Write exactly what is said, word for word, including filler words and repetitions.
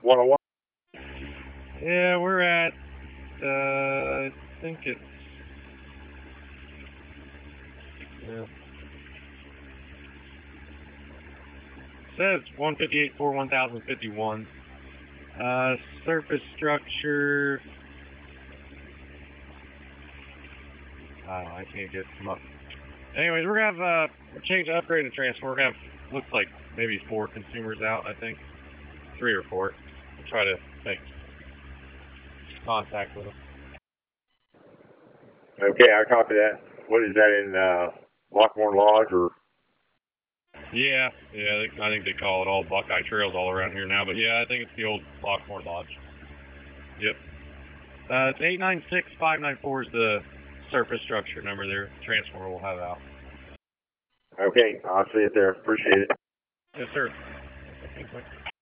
one oh one. Yeah, we're at, uh, I think it's, yeah. It says one fifty-eight four one thousand fifty-one. Uh, surface structure. Oh, I can't get them up. Anyways, we're gonna have, uh, we're changing, upgrade the transformer. We're gonna have, looks like maybe four consumers out, I think. Three or four. We'll try to make contact with them. Okay, I copy that. What is that in, uh, Lockmore Lodge or? Yeah, yeah, I think they call it all Buckeye Trails all around here now, but yeah, I think it's the old Lockmore Lodge. Yep. Uh, it's eight nine six five nine four is the surface structure number there. Transformer will have out. Okay, I'll see it there. Appreciate it. Yes, sir.